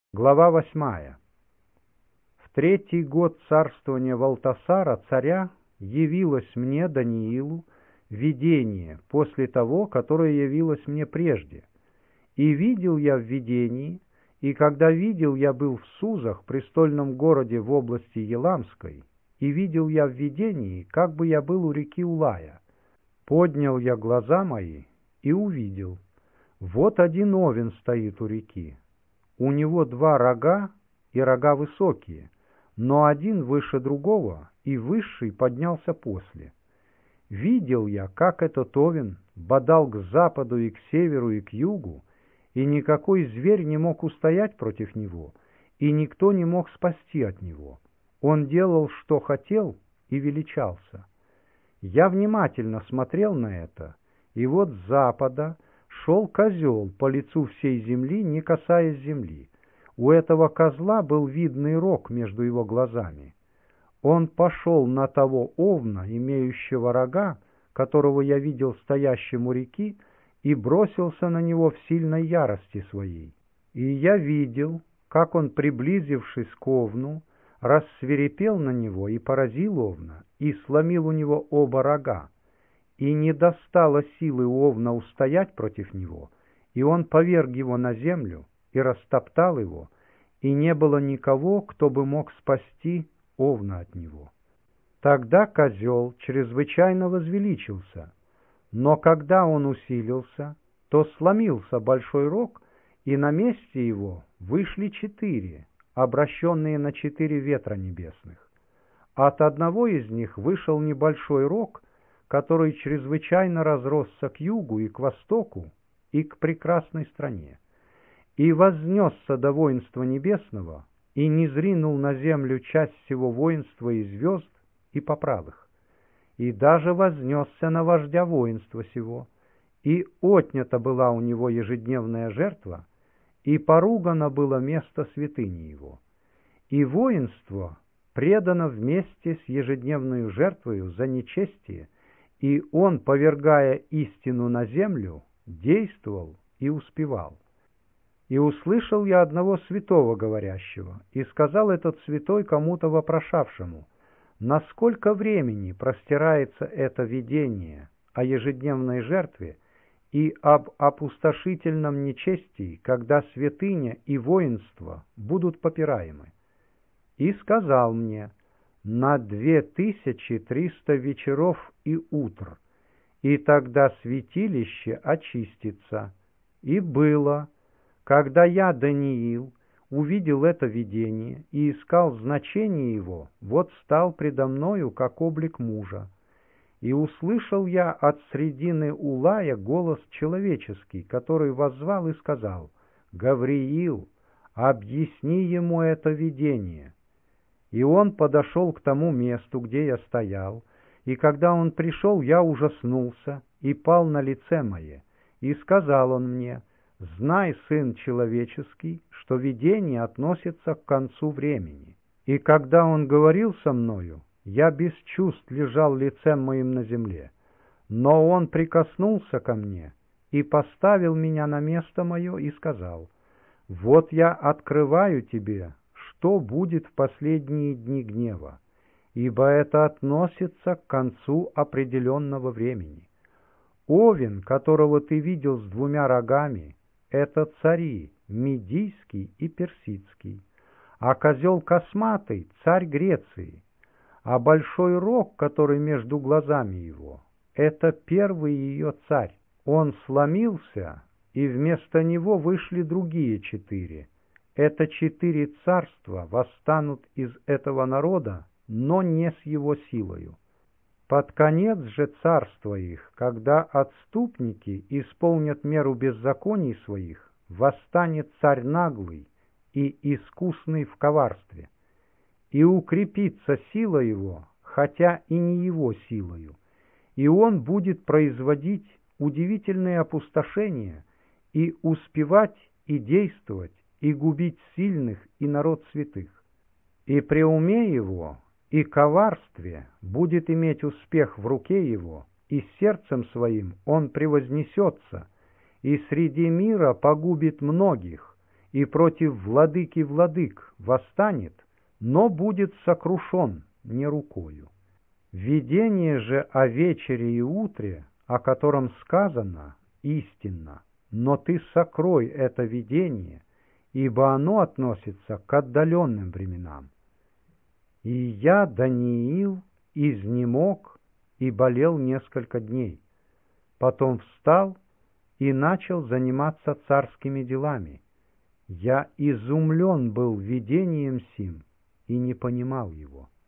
Глава 8. В 3-й год царствования Валтасара, царя, явилось мне, Даниилу, видение после того, которое явилось мне прежде. И видел я в видении, и когда видел, я был в Сузах, престольном городе в области Еламской, и видел я в видении, как бы я был у реки Улая. Поднял я глаза мои и увидел, вот один овен стоит у реки. У него 2 рога, и рога высокие, но один выше другого, и высший поднялся после. Видел я, как этот овен бодал к западу и к северу и к югу, и никакой зверь не мог устоять против него, и никто не мог спасти от него. Он делал, что хотел, и величался. Я внимательно смотрел на это, и вот с запада шел козел по лицу всей земли, не касаясь земли. У этого козла был видный рог между его глазами. Он пошел на того овна, имеющего рога, которого я видел стоящим у реки, и бросился на него в сильной ярости своей. И я видел, как он, приблизившись к овну, рассвирепел на него и поразил овна, и сломил у него оба рога. И не достало силы у овна устоять против него, и он поверг его на землю и растоптал его, и не было никого, кто бы мог спасти овна от него. Тогда козел чрезвычайно возвеличился, но когда он усилился, то сломился большой рог, и на месте его вышли 4, обращенные на 4 ветра небесных. От одного из них вышел небольшой рог, который чрезвычайно разросся к югу и к востоку, и к прекрасной стране, и вознесся до воинства небесного, и низринул на землю часть всего воинства и звезд, и поправ их, и даже вознесся на вождя воинства сего, и отнята была у него ежедневная жертва, и поругано было место святыни его, и воинство предано вместе с ежедневной жертвою за нечестие, и он, повергая истину на землю, действовал и успевал. И услышал я одного святого говорящего, и сказал этот святой кому-то вопрошавшему, насколько времени простирается это видение о ежедневной жертве и об опустошительном нечестии, когда святыня и воинство будут попираемы. И сказал мне, на 2300 вечеров и утр, и тогда святилище очистится. И было, когда я, Даниил, увидел это видение и искал значение его, вот стал предо мною, как облик мужа. И услышал я от средины Улая голос человеческий, который воззвал и сказал, «Гавриил, объясни ему это видение». И он подошел к тому месту, где я стоял, и когда он пришел, я ужаснулся и пал на лице мое, и сказал он мне, «Знай, сын человеческий, что видение относится к концу времени». И когда он говорил со мною, я без чувств лежал лицем моим на земле, но он прикоснулся ко мне и поставил меня на место мое и сказал, «Вот я открываю тебе, что будет в последние дни гнева, ибо это относится к концу определенного времени. Овен, которого ты видел с 2 рогами, это цари Медийский и Персидский, а козел косматый — царь Греции, а большой рог, который между глазами его, это первый ее царь. Он сломился, и вместо него вышли другие 4. Это 4 царства восстанут из этого народа, но не с его силою. Под конец же царства их, когда отступники исполнят меру беззаконий своих, восстанет царь наглый и искусный в коварстве, и укрепится сила его, хотя и не его силою, и он будет производить удивительные опустошения и успевать и действовать, и губить сильных и народ святых. И при уме его и коварстве будет иметь успех в руке его, и сердцем своим он превознесется, и среди мира погубит многих, и против владыки владык восстанет, но будет сокрушен не рукою. Видение же о вечере и утре, о котором сказано, истинно, но ты сокрой это видение, ибо оно относится к отдаленным временам. И я, Даниил, изнемог и болел несколько дней. Потом встал и начал заниматься царскими делами. Я изумлен был видением сим и не понимал его.